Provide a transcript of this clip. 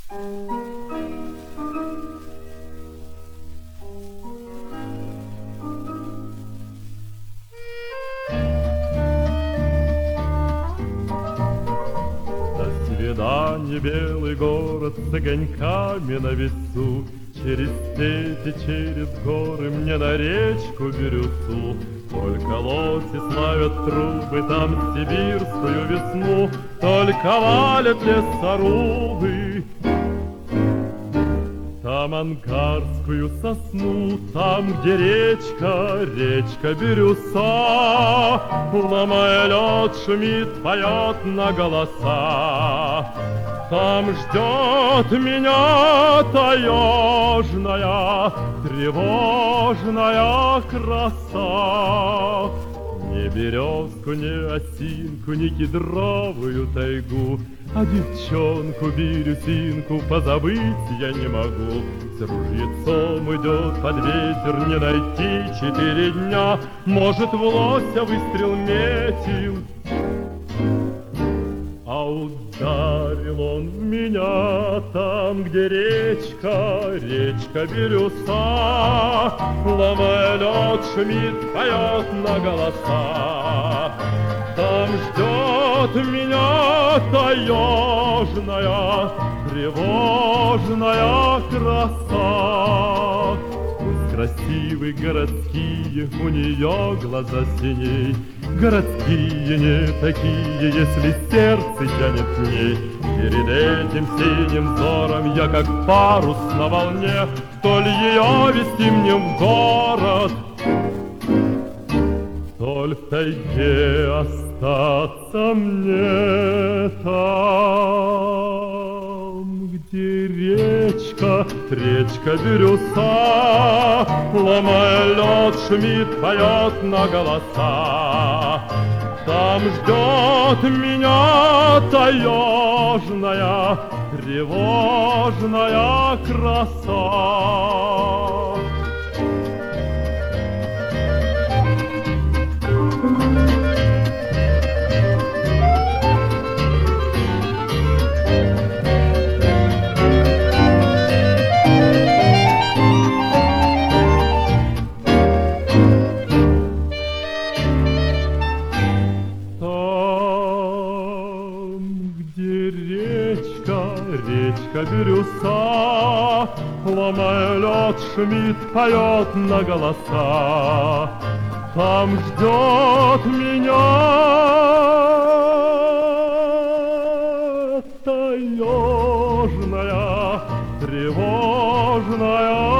свидания, белый город с огоньками на весу. Через степи, через горы мне на речку Бирюсу. Только лоси славят трубы там сибирскую весну, только валят лесорубы там ангарскую сосну, там, где речка, речка Бирюса, ломая лед, шумит, поет на голоса. Там ждет меня таежная, тревожная краса. Ни березку, ни осинку, ни кедровую тайгу, а девчонку бирюсинку позабыть я не могу. С ружьецом идет под ветер, не найти 4 дня. Может, в лося выстрел метил, а ударил он в меня там, где речка, речка Бирюса, ломая лед, шумит, поет на голоса. Там ждет меня таежная, тревожная краса. Пусть красивые городские, у нее глаза синей, городские не такие, если сердце тянет к ней. Перед этим синим взором я как парус на волне, то ли ее вести мне в город, то ли в тайге остаться мне там, где речка, речка Бирюса, ломая лед, шумит, поет на голоса. Там ждет меня таежная, тревожная краса. Речка Бирюса, ломая лед, шумит, поет на голоса. Там ждет меня таежная, тревожная